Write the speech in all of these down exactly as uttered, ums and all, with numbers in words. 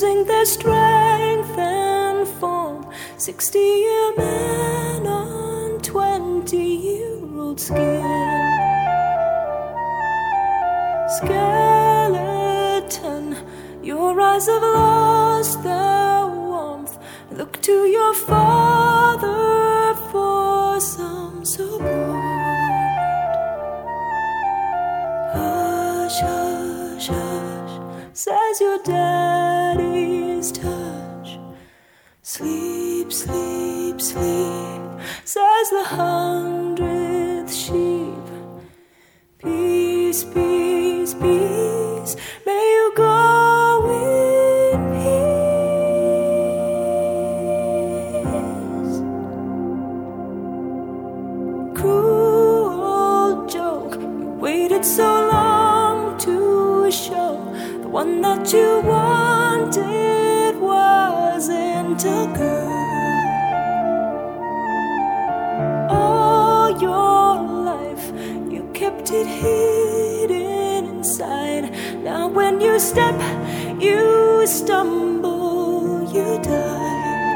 losing their strength and form. Sixty-year man on twenty-year-old skin. Skeleton, your eyes have lost their warmth. Look to your father for some support. Hush, hush, hush, says your daddy's touch. Sleep, sleep, sleep, says the hundredth sheep. Peace, peace, peace, may you go in peace. Cruel joke, you waited so long to show the one that you wanted wasn't a girl. All your life you kept it hidden inside. Now when you step, you stumble, you die.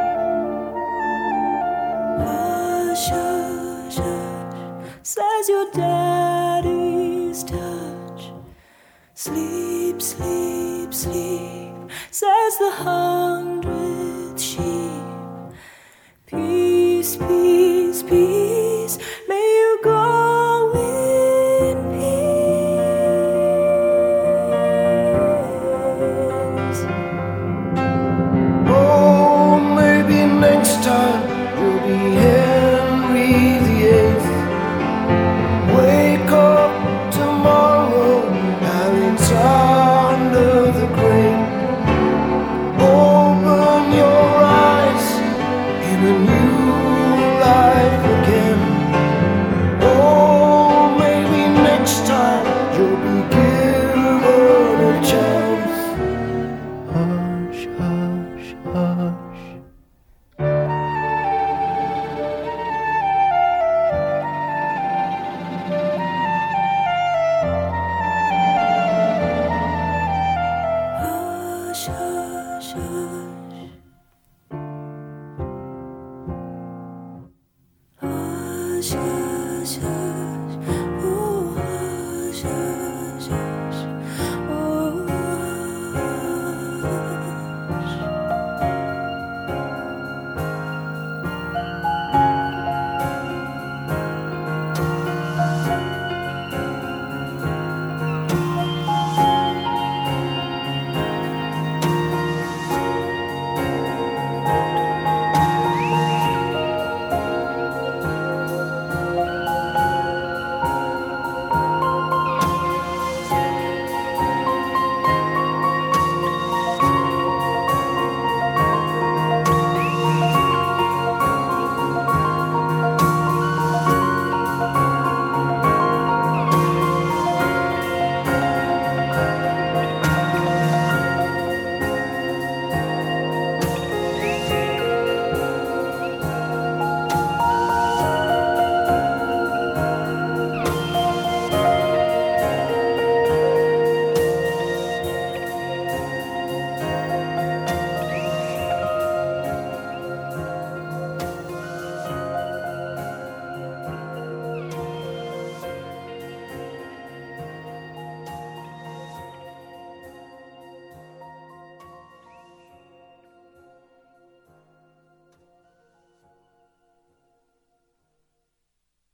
Hush, hush, hush, says your daddy's touch. Sleep, sleep, sleep, says the hundredth sheep. Peace, peace, peace, may you go in peace. Oh, maybe next time you'll be Henry the Eighth. Wake up tomorrow, Harry's under the grave. Open your eyes in a new life again. Oh, maybe next time you'll be given a chance. Hush, hush, hush. Hush, hush, hush,